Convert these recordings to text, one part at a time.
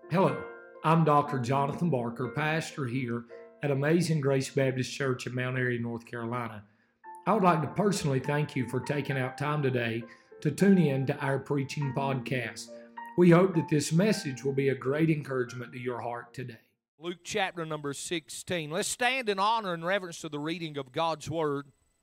Hello, I'm Dr. Jonathan Barker, pastor here at Amazing Grace Baptist Church in Mount Airy, North Carolina. I would like to personally thank you for taking out time today to tune in to our preaching podcast. We hope that this message will be a great encouragement to your heart today. Luke chapter number 16. Let's stand in honor and reverence to the reading of God's Word.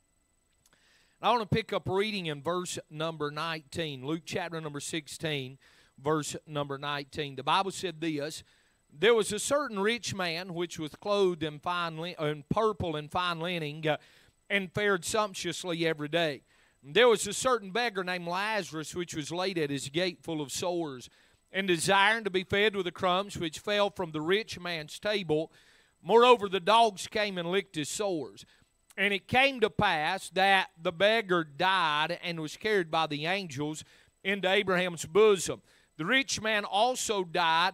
I want to pick up reading in verse number 19. Luke chapter number 16, verse number 19. The Bible said this: There was a certain rich man which was clothed in purple and fine linen, and fared sumptuously every day. There was a certain beggar named Lazarus, which was laid at his gate full of sores, and desiring to be fed with the crumbs which fell from the rich man's table. Moreover, the dogs came and licked his sores. And it came to pass that the beggar died and was carried by the angels into Abraham's bosom. The rich man also died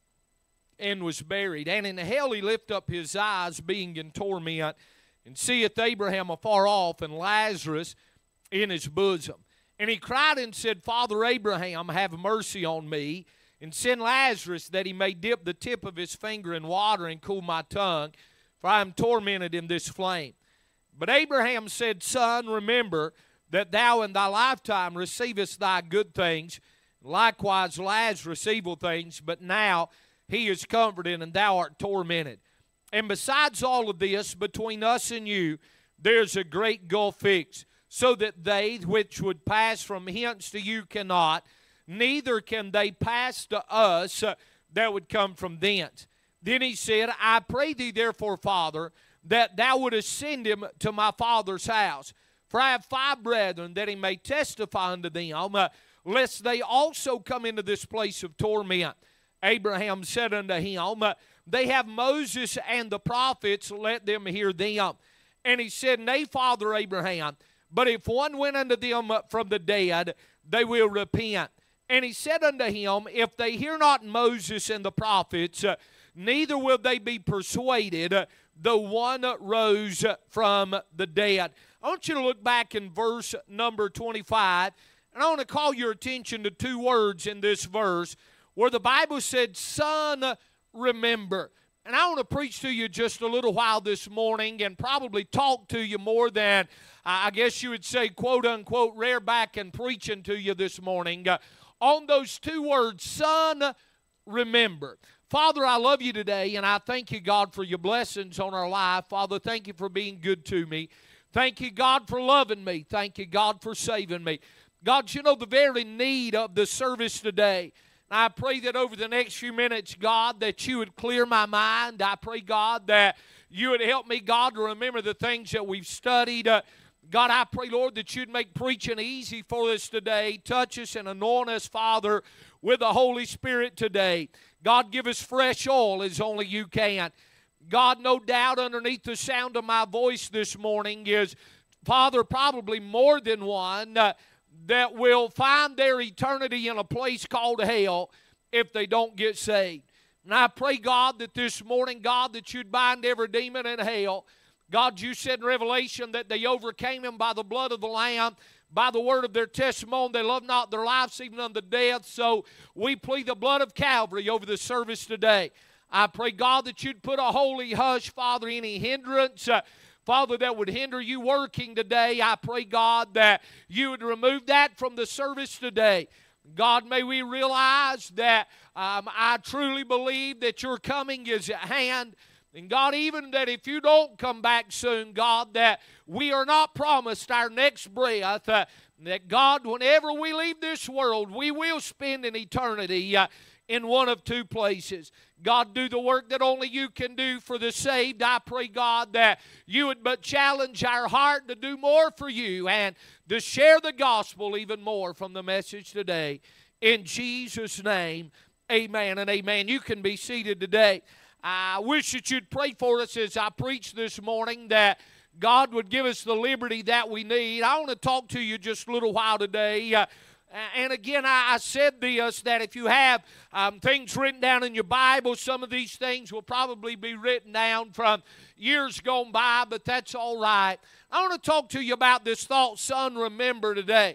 and was buried. And in hell he lift up his eyes, being in torment, and seeth Abraham afar off, and Lazarus in his bosom. And he cried and said, Father Abraham, have mercy on me, and send Lazarus, that he may dip the tip of his finger in water and cool my tongue, for I am tormented in this flame. But Abraham said, Son, remember that thou in thy lifetime receivest thy good things, likewise Lazarus evil things, but now he is comforted, and thou art tormented. And besides all of this, between us and you, there's a great gulf fixed, so that they which would pass from hence to you cannot, neither can they pass to us that would come from thence. Then he said, I pray thee therefore, Father, that thou wouldest send him to my father's house. For I have 5 brethren, that he may testify unto them, lest they also come into this place of torment. Abraham said unto him, They have Moses and the prophets, let them hear them. And he said, Nay, Father Abraham, but if one went unto them from the dead, they will repent. And he said unto him, If they hear not Moses and the prophets, neither will they be persuaded, though one rose from the dead. I want you to look back in verse number 25, and I want to call your attention to 2 words in this verse where the Bible said, Son, remember. And I want to preach to you just a little while this morning and probably talk to you more than, I guess you would say, quote unquote, rare back and preaching to you this morning on those 2 words, Son, remember. Father, I love you today, and I thank you, God, for your blessings on our life. Father, thank you for being good to me. Thank you, God, for loving me. Thank you, God, for saving me. God, you know the very need of the service today. And I pray that over the next few minutes, God, that you would clear my mind. I pray, God, that you would help me, God, to remember the things that we've studied. God, I pray, Lord, that you'd make preaching easy for us today. Touch us and anoint us, Father, with the Holy Spirit today. God, give us fresh oil as only you can. God, no doubt underneath the sound of my voice this morning is, Father, probably more than one that will find their eternity in a place called hell if they don't get saved. And I pray, God, that this morning, God, that you'd bind every demon in hell. God, you said in Revelation that they overcame him by the blood of the Lamb, by the word of their testimony. They loved not their lives even unto death. So we plead the blood of Calvary over the service today. I pray, God, that you'd put a holy hush, Father, any hindrance, Father, that would hinder you working today. I pray, God, that you would remove that from the service today. God, may we realize that I truly believe that your coming is at hand. And God, even that if you don't come back soon, God, that we are not promised our next breath, that God, whenever we leave this world, we will spend an eternity in one of 2 places. God, do the work that only you can do for the saved. I pray, God, that you would but challenge our heart to do more for you and to share the gospel even more from the message today. In Jesus' name, amen and amen. You can be seated today. I wish that you'd pray for us as I preach this morning, that God would give us the liberty that we need. I want to talk to you just a little while today. And again, I said this, that if you have things written down in your Bible, some of these things will probably be written down from years gone by, but that's all right. I want to talk to you about this thought, son, remember today.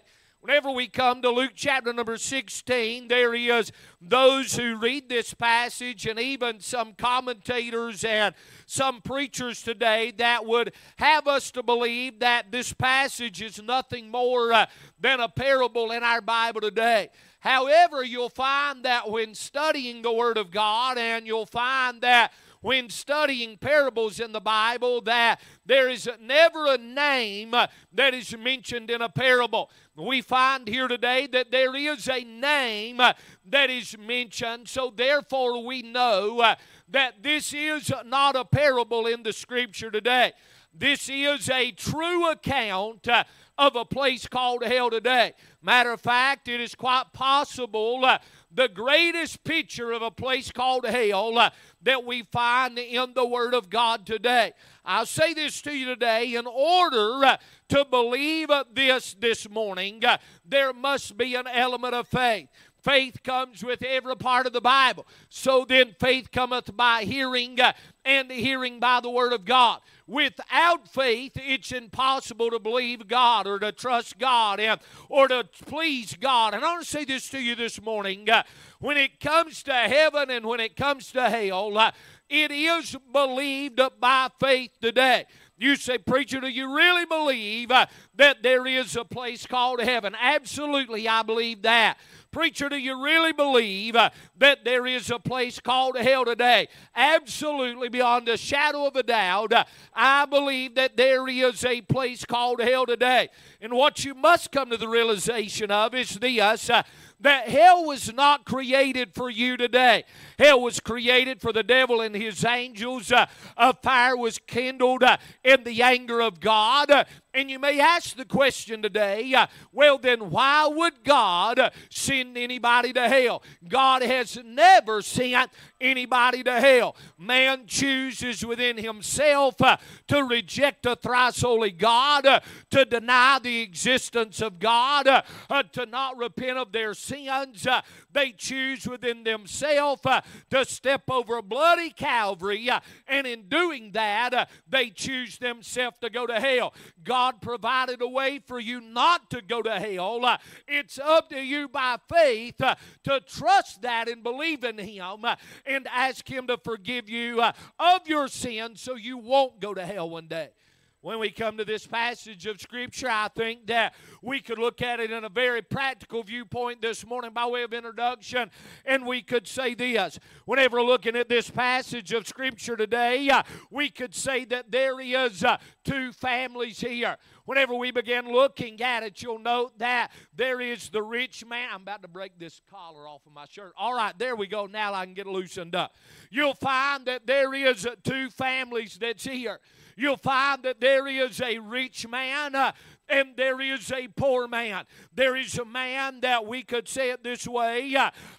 Whenever we come to Luke chapter number 16, there is those who read this passage, and even some commentators and some preachers today that would have us to believe that this passage is nothing more than a parable in our Bible today. However, you'll find that when studying the Word of God, and you'll find that when studying parables in the Bible, that there is never a name that is mentioned in a parable. We find here today that there is a name that is mentioned, so therefore we know that this is not a parable in the Scripture today. This is a true account of a place called hell today. Matter of fact, it is quite possible the greatest picture of a place called hell that we find in the Word of God today. I'll say this to you today. In order to believe this morning, there must be an element of faith. Faith comes with every part of the Bible. So then faith cometh by hearing, and hearing by the Word of God. Without faith, it's impossible to believe God or to trust God or to please God. And I want to say this to you this morning. When it comes to heaven and when it comes to hell, it is believed by faith today. You say, preacher, do you really believe that there is a place called heaven? Absolutely, I believe that. Preacher, do you really believe that there is a place called hell today? Absolutely, beyond a shadow of a doubt, I believe that there is a place called hell today. And what you must come to the realization of is this, that hell was not created for you today. Hell was created for the devil and his angels. A fire was kindled in the anger of God. And you may ask the question today, well then why would God send anybody to hell? God has never sent anybody to hell. Man chooses within himself to reject a thrice holy God, to deny the existence of God, to not repent of their sins. They choose within themselves to step over a bloody Calvary, and in doing that, they choose themselves to go to hell. God provided a way for you not to go to hell. It's up to you by faith to trust that and believe in Him and ask Him to forgive you of your sins so you won't go to hell one day. When we come to this passage of Scripture, I think that we could look at it in a very practical viewpoint this morning by way of introduction, and we could say this. Whenever looking at this passage of Scripture today, we could say that there is two families here. Whenever we begin looking at it, you'll note that there is the rich man. I'm about to break this collar off of my shirt. All right, there we go. Now I can get loosened up. You'll find that there is two families that's here. You'll find that there is a rich man and there is a poor man. There is a man that we could say it this way,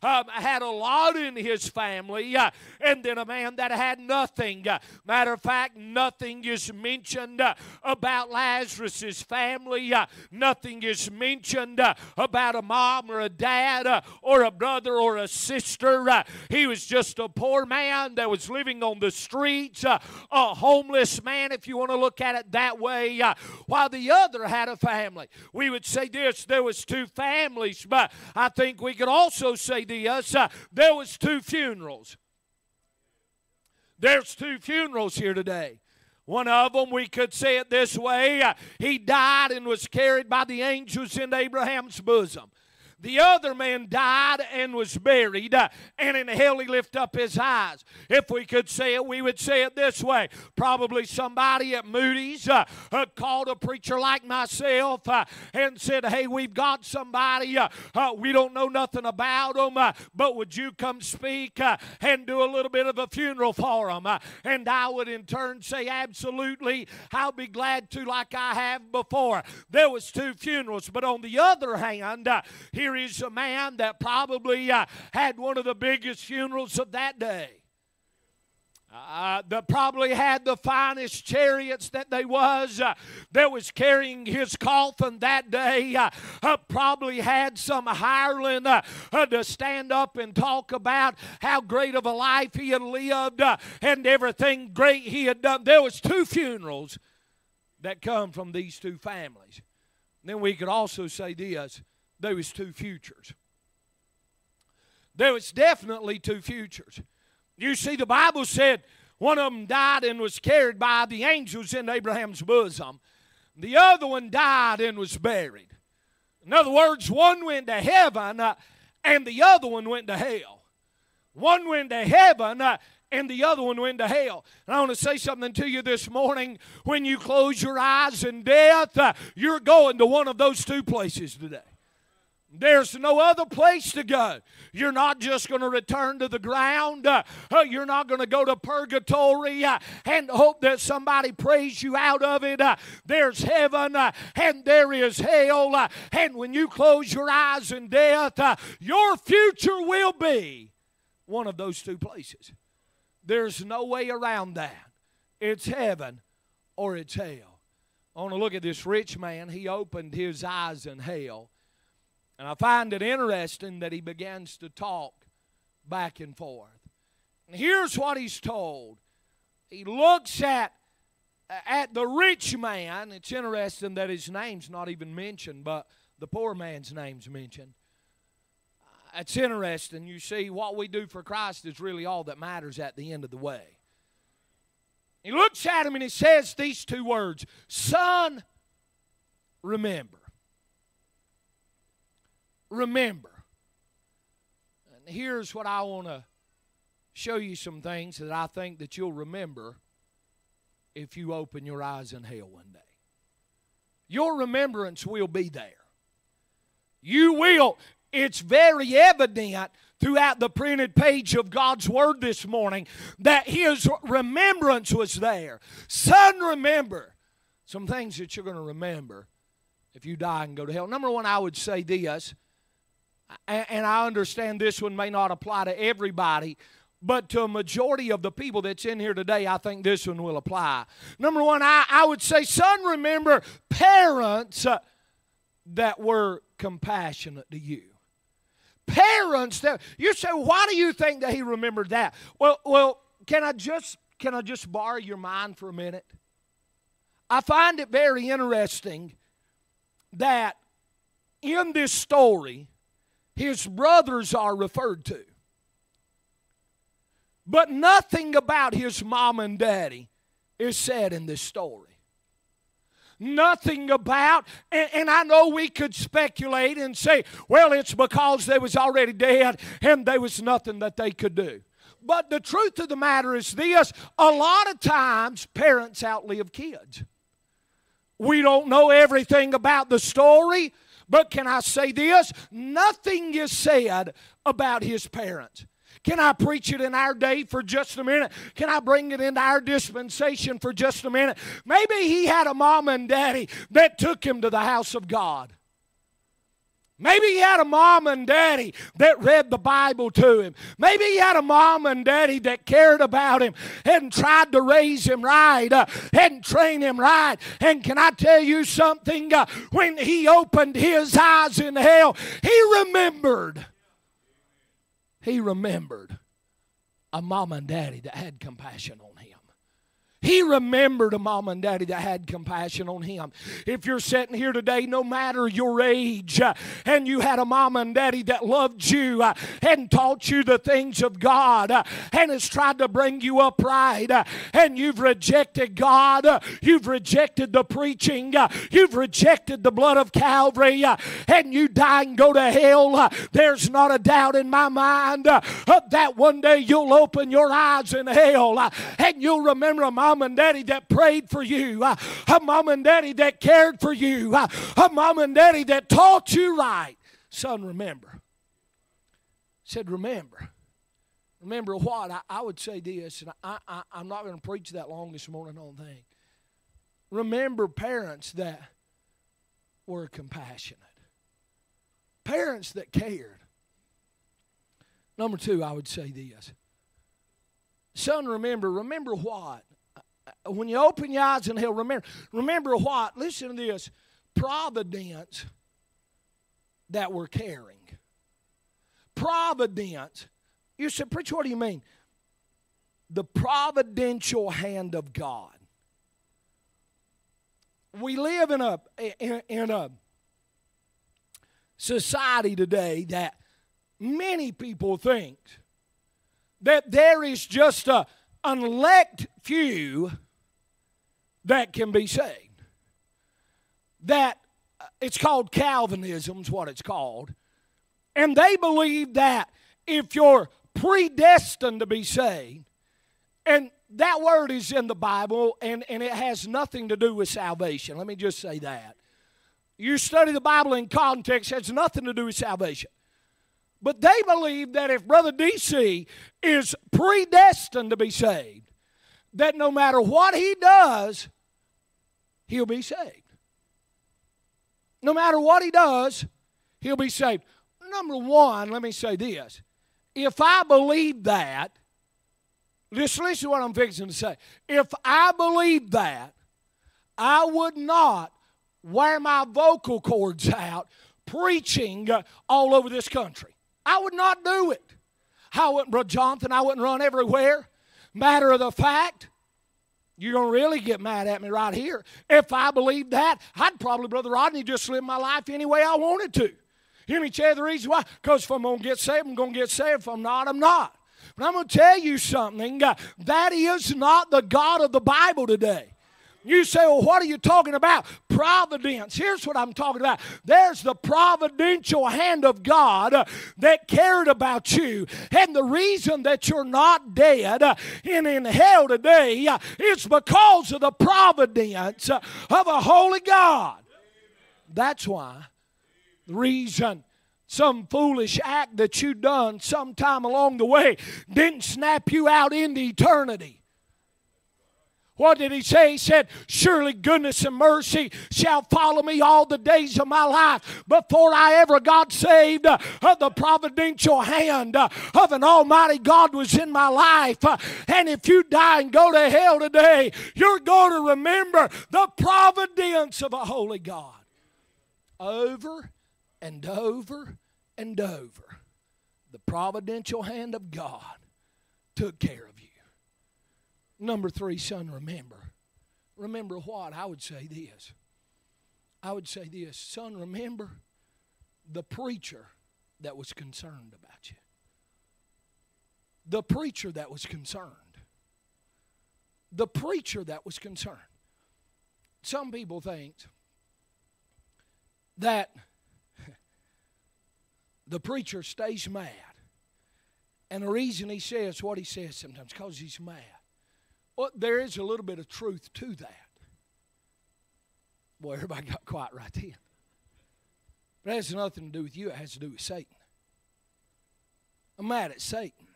had a lot in his family, and then a man that had nothing. Matter of fact, nothing is mentioned about Lazarus' family. Nothing is mentioned about a mom or a dad or a brother or a sister. He was just a poor man that was living on the streets, a homeless man, if you want to look at it that way, while the other had a family. We would say this, there was two families, but I think we could also say this, there was two funerals. There's two funerals here today. One of them, we could say it this way, he died and was carried by the angels into Abraham's bosom. The other man died and was buried, and in hell he lifted up his eyes. If we could say it, we would say it this way. Probably somebody at Moody's called a preacher like myself and said, hey, we've got somebody, we don't know nothing about them, but would you come speak and do a little bit of a funeral for them? And I would in turn say, absolutely, I'll be glad to, like I have before. There was two funerals, but on the other hand, here is a man that probably had one of the biggest funerals of that day. That probably had the finest chariots that they was carrying his coffin that day. Probably had some hireling to stand up and talk about how great of a life he had lived and everything great he had done. There was two funerals that come from these two families. And then we could also say this. there was two futures. There was definitely two futures. You see, the Bible said one of them died and was carried by the angels in Abraham's bosom. The other one died and was buried. In other words, one went to heaven and the other one went to hell. One went to heaven and the other one went to hell. And I want to say something to you this morning. When you close your eyes in death, you're going to one of those two places today. There's no other place to go. You're not just going to return to the ground. You're not going to go to purgatory and hope that somebody prays you out of it. There's heaven and there is hell. And when you close your eyes in death, your future will be one of those two places. There's no way around that. It's heaven or it's hell. I want to look at this rich man. He opened his eyes in hell. And I find it interesting that he begins to talk back and forth. And here's what he's told. He looks at the rich man. It's interesting that his name's not even mentioned, but the poor man's name's mentioned. It's interesting. You see, what we do for Christ is really all that matters at the end of the way. He looks at him and he says these two words, "Son, remember." Remember. And here's what I want to show you some things that I think that you'll remember if you open your eyes in hell one day. Your remembrance will be there. You will. It's very evident throughout the printed page of God's Word this morning that His remembrance was there. Son, remember some things that you're going to remember if you die and go to hell. Number one, I would say this. And I understand this one may not apply to everybody, but to a majority of the people that's in here today, I think this one will apply. Number one, I would say, son, remember parents that were compassionate to you. Parents that, you say, why do you think that he remembered that? Well, can I just borrow your mind for a minute? I find it very interesting that in this story, his brothers are referred to. But nothing about his mom and daddy is said in this story. Nothing about, and I know we could speculate and say, well, it's because they was already dead and there was nothing that they could do. But the truth of the matter is this, a lot of times parents outlive kids. We don't know everything about the story. But can I say this? Nothing is said about his parents. Can I preach it in our day for just a minute? Can I bring it into our dispensation for just a minute? Maybe he had a mom and daddy that took him to the house of God. Maybe he had a mom and daddy that read the Bible to him. Maybe he had a mom and daddy that cared about him and tried to raise him right and train him right. And can I tell you something? When he opened his eyes in hell, he remembered. He remembered a mom and daddy that had compassion on him. He remembered a mom and daddy that had compassion on him. If you're sitting here today, no matter your age, and you had a mom and daddy that loved you and taught you the things of God and has tried to bring you up right, and you've rejected God, you've rejected the preaching, you've rejected the blood of Calvary, and you die and go to hell, there's not a doubt in my mind that one day you'll open your eyes in hell and you'll remember a mom and daddy that prayed for you, a mom and daddy that cared for you, a mom and daddy that taught you right. Son, remember. Said, remember. Remember what? I would say this, and I'm not going to preach that long this morning on thing. Remember parents that were compassionate. Parents that cared. Number two, I would say this. Son, remember what? When you open your eyes in hell, remember what? Listen to this. Providence that were caring. Providence. You said, preacher, what do you mean? The providential hand of God. We live in a society today that many people think that there is just an elect few that can be saved. That it's called Calvinism is what it's called. And they believe that if you're predestined to be saved, and that word is in the Bible, and it has nothing to do with salvation. Let me just say that. You study the Bible in context, it has nothing to do with salvation. But they believe that if Brother D.C. is predestined to be saved, that no matter what he does, he'll be saved. No matter what he does, he'll be saved. Number one, let me say this. If I believe that, just listen to what I'm fixing to say. If I believe that, I would not wear my vocal cords out preaching all over this country. I would not do it. I wouldn't, Brother Jonathan, I wouldn't run everywhere. Matter of the fact, you're going to really get mad at me right here. If I believed that, I'd probably, Brother Rodney, just live my life any way I wanted to. Hear me tell you the reason why? Because if I'm going to get saved, I'm going to get saved. If I'm not, I'm not. But I'm going to tell you something. That is not the God of the Bible today. You say, well, what are you talking about? Providence. Here's what I'm talking about. There's the providential hand of God that cared about you. And the reason that you're not dead and in hell today is because of the providence of a holy God. That's why. The reason some foolish act that you done sometime along the way didn't snap you out into eternity. What did he say? He said, surely goodness and mercy shall follow me all the days of my life. Before I ever got saved, the providential hand of an almighty God was in my life. And if you die and go to hell today, you're going to remember the providence of a holy God. Over and over and over, the providential hand of God took care of you. Number three, son, remember. Remember what? I would say this. Son, remember the preacher that was concerned about you. The preacher that was concerned. The preacher that was concerned. Some people think that the preacher stays mad. And the reason he says what he says sometimes is because he's mad. Well, there is a little bit of truth to that. Boy, everybody got quiet right then. But it has nothing to do with you. It has to do with Satan. I'm mad at Satan.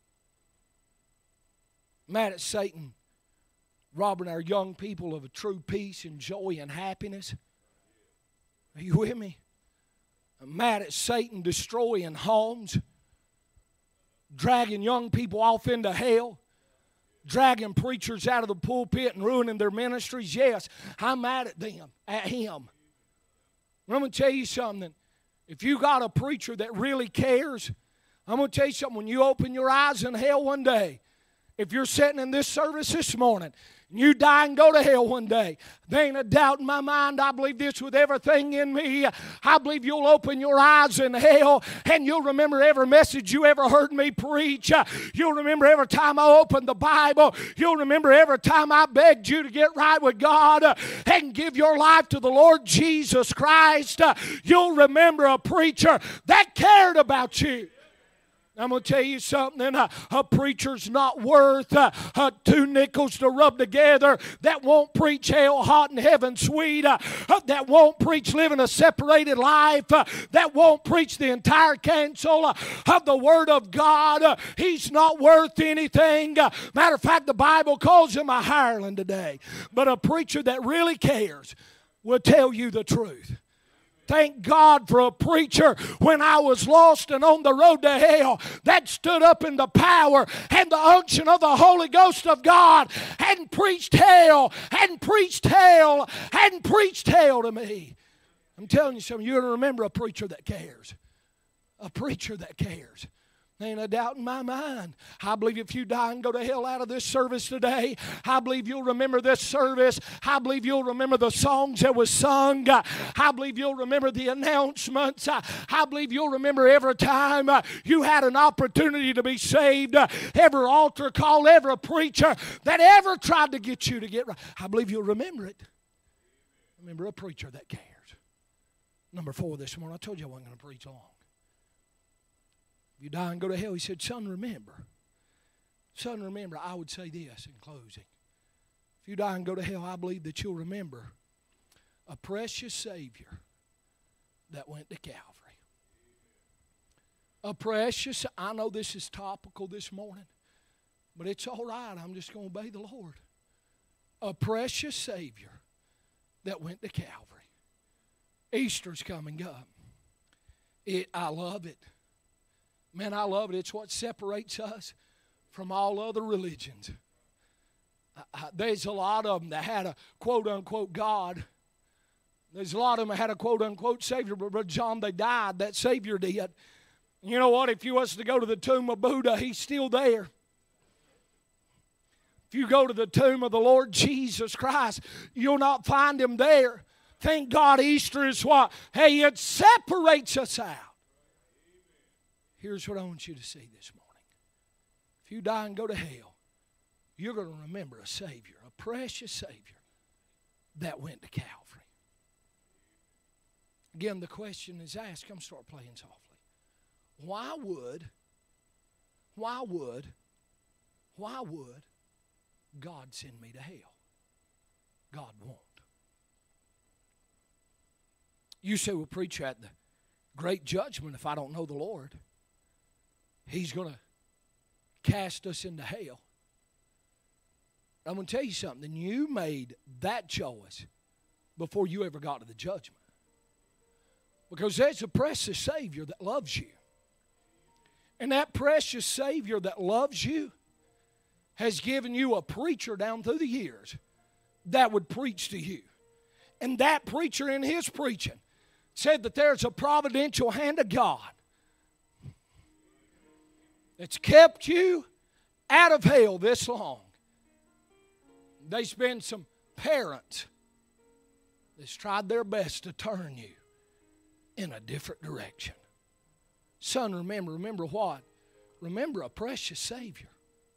I'm mad at Satan robbing our young people of a true peace and joy and happiness. Are you with me? I'm mad at Satan destroying homes, dragging young people off into hell, dragging preachers out of the pulpit and ruining their ministries. Yes, I'm mad at them, at him. I'm going to tell you something. If you got a preacher that really cares, I'm going to tell you something. When you open your eyes in hell one day, if you're sitting in this service this morning, and you die and go to hell one day, there ain't a doubt in my mind. I believe this with everything in me. I believe you'll open your eyes in hell and you'll remember every message you ever heard me preach. You'll remember every time I opened the Bible. You'll remember every time I begged you to get right with God and give your life to the Lord Jesus Christ. You'll remember a preacher that cared about you. I'm going to tell you something. A preacher's not worth 2 nickels to rub together. That won't preach hell hot and heaven sweet. That won't preach living a separated life. That won't preach the entire counsel of the Word of God. He's not worth anything. Matter of fact, the Bible calls him a hireling today. But a preacher that really cares will tell you the truth. Thank God for a preacher when I was lost and on the road to hell that stood up in the power and the unction of the Holy Ghost of God and preached hell and preached hell and preached hell to me. I'm telling you something, you're going to remember a preacher that cares. A preacher that cares. Ain't a doubt in my mind. I believe if you die and go to hell out of this service today, I believe you'll remember this service. I believe you'll remember the songs that was sung. I believe you'll remember the announcements. I believe you'll remember every time you had an opportunity to be saved, every altar call, every preacher that ever tried to get you to get right. I believe you'll remember it. Remember a preacher that cares. Number 4 this morning, I told you I wasn't going to preach long. If you die and go to hell, he said, son, remember. Son, remember, I would say this in closing. If you die and go to hell, I believe that you'll remember a precious Savior that went to Calvary. A precious, I know this is topical this morning, but it's all right. I'm just going to obey the Lord. A precious Savior that went to Calvary. Easter's coming up. I love it. Man, I love it. It's what separates us from all other religions. There's a lot of them that had a quote-unquote God. There's a lot of them that had a quote-unquote Savior, but Brother John, they died. That Savior did. You know what? If you was to go to the tomb of Buddha, he's still there. If you go to the tomb of the Lord Jesus Christ, you'll not find him there. Thank God Easter is what? Hey, it separates us out. Here's what I want you to see this morning. If you die and go to hell, you're going to remember a Savior, a precious Savior that went to Calvary. Again, the question is asked. Come start playing softly. Why would God send me to hell? God won't. You say, well, preacher, at the great judgment, if I don't know the Lord, He's going to cast us into hell. I'm going to tell you something. You made that choice before you ever got to the judgment. Because there's a precious Savior that loves you. And that precious Savior that loves you has given you a preacher down through the years that would preach to you. And that preacher in his preaching said that there's a providential hand of God that's kept you out of hell this long. There's been some parents that's tried their best to turn you in a different direction. Son, remember what? Remember a precious Savior.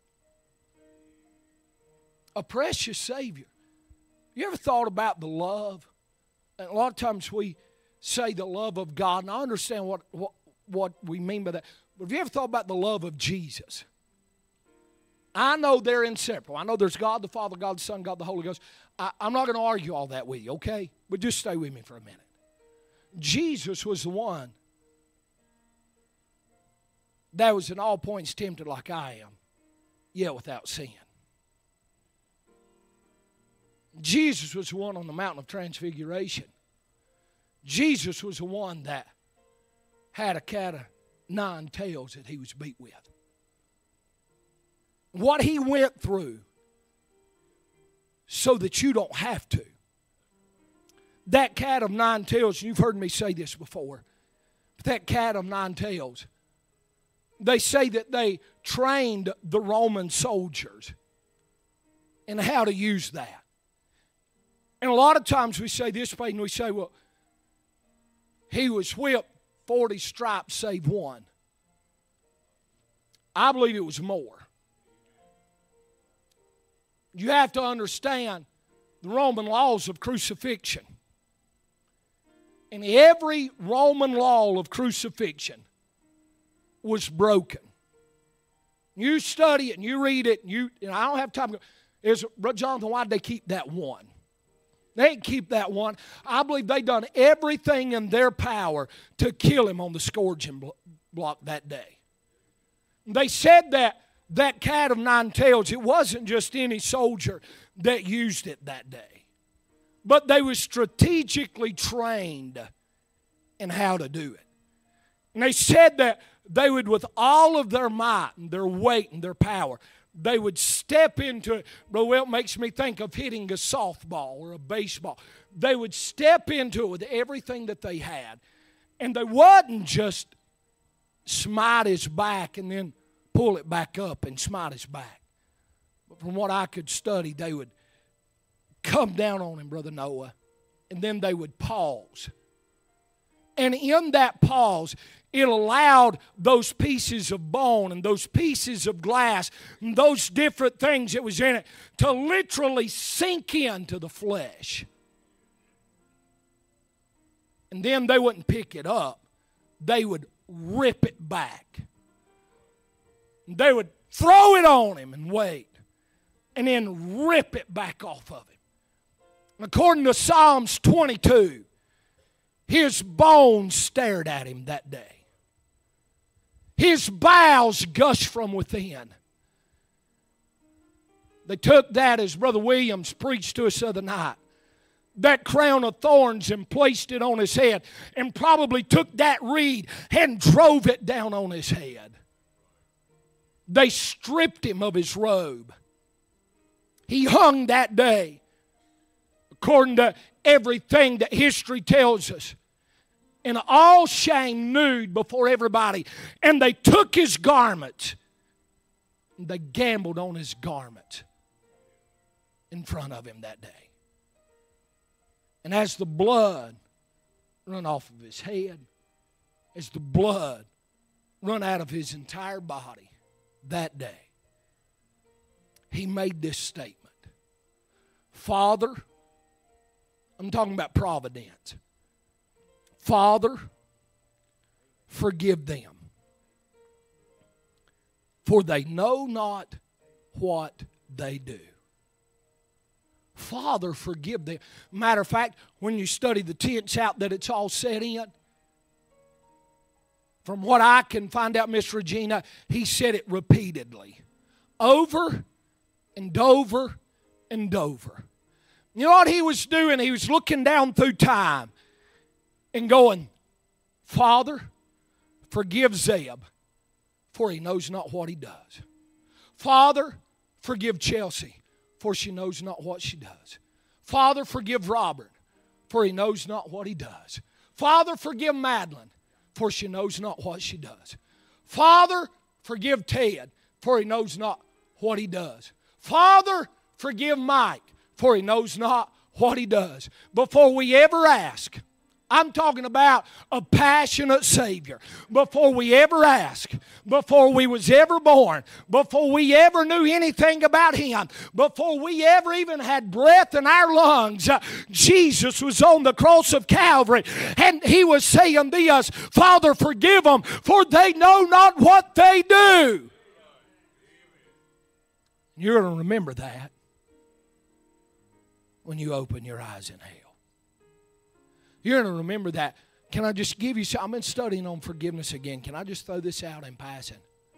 A precious Savior. You ever thought about the love? And a lot of times we say the love of God, and I understand what we mean by that. But have you ever thought about the love of Jesus? I know they're inseparable. I know there's God the Father, God the Son, God the Holy Ghost. I'm not going to argue all that with you, okay? But just stay with me for a minute. Jesus was the one that was in all points tempted like I am, yet without sin. Jesus was the one on the mountain of transfiguration. Jesus was the one that had a cat of 9 tails that he was beat with. What he went through so that you don't have to. That cat of 9 tails, you've heard me say this before, but that cat of 9 tails, they say that they trained the Roman soldiers in how to use that. And a lot of times we say this, and we say, well, he was whipped 40 stripes save one. I believe it was more. You have to understand the Roman laws of crucifixion. And every Roman law of crucifixion was broken. You study it and you read it, and I don't have time to go. Brother Jonathan, why did they keep that one? They didn't keep that one. I believe they done everything in their power to kill him on the scourging block that day. They said that cat of 9 tails, it wasn't just any soldier that used it that day. But they were strategically trained in how to do it. And they said that they would, with all of their might and their weight and their power, they would step into it. Well, it makes me think of hitting a softball or a baseball. They would step into it with everything that they had. And they wasn't just smite his back and then pull it back up and smite his back. But from what I could study, they would come down on him, Brother Noah, and then they would pause. And in that pause, it allowed those pieces of bone and those pieces of glass and those different things that was in it to literally sink into the flesh. And then they wouldn't pick it up. They would rip it back. They would throw it on him and wait. And then rip it back off of him. According to Psalms 22, his bones stared at him that day. His bowels gushed from within. They took that, as Brother Williams preached to us the other night, that crown of thorns, and placed it on his head, and probably took that reed and drove it down on his head. They stripped him of his robe. He hung that day, according to everything that history tells us, in all shame, nude before everybody. And they took his garments, and they gambled on his garments in front of him that day. And as the blood run off of his head, as the blood run out of his entire body that day, he made this statement. Father, I'm talking about providence. Father, forgive them, for they know not what they do. Father, forgive them. Matter of fact, when you study the tense out that it's all set in, from what I can find out, Miss Regina, he said it repeatedly. Over and over and over. You know what he was doing? He was looking down through time and going, Father, forgive Zeb, for he knows not what he does. Father, forgive Chelsea, for she knows not what she does. Father, forgive Robert, for he knows not what he does. Father, forgive Madeline, for she knows not what she does. Father, forgive Ted, for he knows not what he does. Father, forgive Mike, for he knows not what he does. Before we ever ask, I'm talking about a passionate Savior. Before we ever ask, before we was ever born, before we ever knew anything about Him, before we ever even had breath in our lungs, Jesus was on the cross of Calvary, and He was saying to us, Father, forgive them, for they know not what they do. You're going to remember that when you open your eyes in hell. You're going to remember that. Can I just give you some? I've been studying on forgiveness again. Can I just throw this out in passing?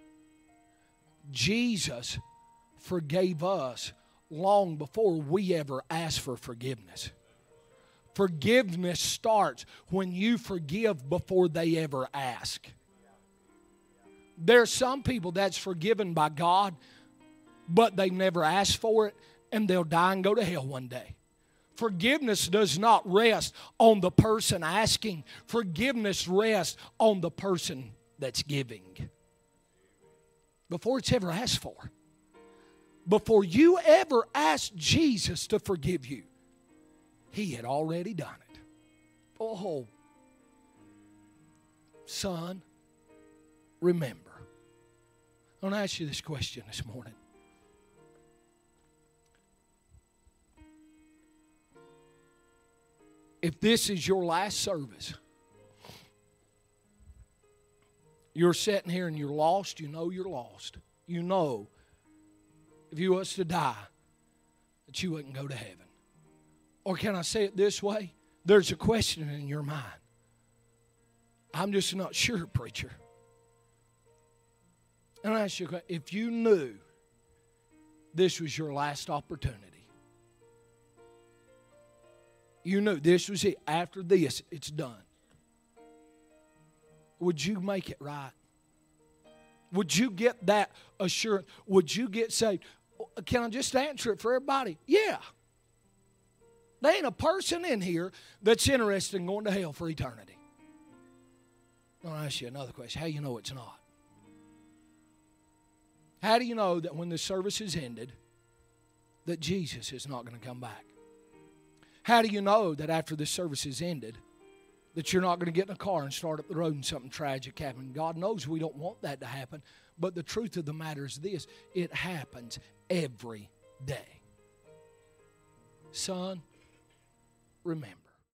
Jesus forgave us long before we ever asked for forgiveness. Forgiveness starts when you forgive before they ever ask. There are some people that's forgiven by God, but they never asked for it, and they'll die and go to hell one day. Forgiveness does not rest on the person asking. Forgiveness rests on the person that's giving. Before it's ever asked for. Before you ever asked Jesus to forgive you, He had already done it. Oh, son, remember. I want to ask you this question this morning. If this is your last service, you're sitting here and you're lost, you know you're lost. You know if you was to die that you wouldn't go to heaven. Or can I say it this way? There's a question in your mind. I'm just not sure, preacher. And I ask you, if you knew this was your last opportunity, you knew this was it. After this, it's done. Would you make it right? Would you get that assurance? Would you get saved? Can I just answer it for everybody? Yeah. There ain't a person in here that's interested in going to hell for eternity. I'll ask you another question. How do you know it's not? How do you know that when the service is ended, that Jesus is not going to come back? How do you know that after the service is ended, that you're not going to get in a car and start up the road and something tragic happen? God knows we don't want that to happen, but the truth of the matter is this: it happens every day. Son, remember.